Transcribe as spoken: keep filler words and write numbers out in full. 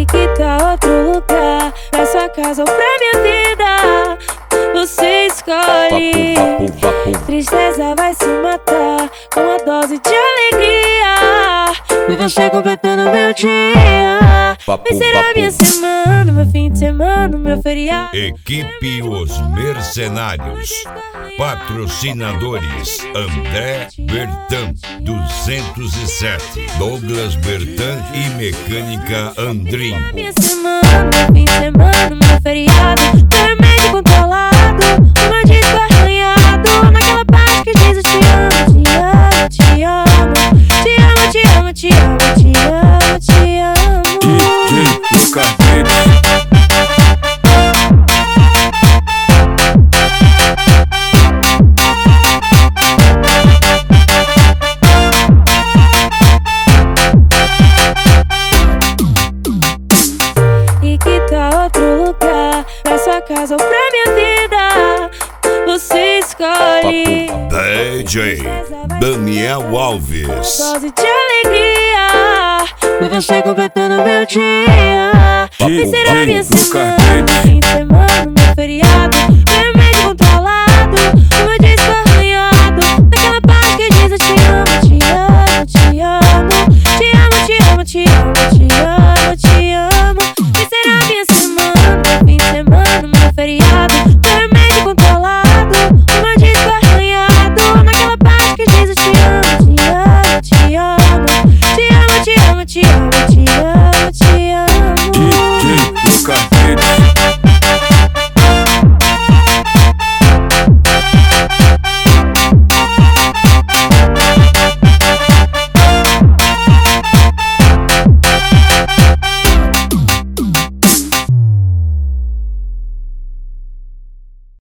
E que tal outro lugar? Pra sua casa ou pra minha vida? Você escolhe. Tristeza vai se matar com uma dose de alegria. E você completando meu dia. Vai ser a minha semana, meu fim de semana, meu feriado. Equipe Os Mercenários. Patrocinadores: André Bertan, duzentos e sete, Douglas Bertan e Mecânica Andrim. Minha semana, meu fim de semana, meu feriado. Vermelho controlado, uma disco arranhado. Naquela parte que diz eu te amo, te amo, te amo. Te amo, te amo, te amo, te amo, te amo. D J Lucas Beats. E que tal outro lugar? Pra sua casa ou pra minha vida? Você escolhe. D J Daniel Alves. Dose de alegria. E você completando meu dia. Vai ser a minha semana, fim de semana, meu feriado.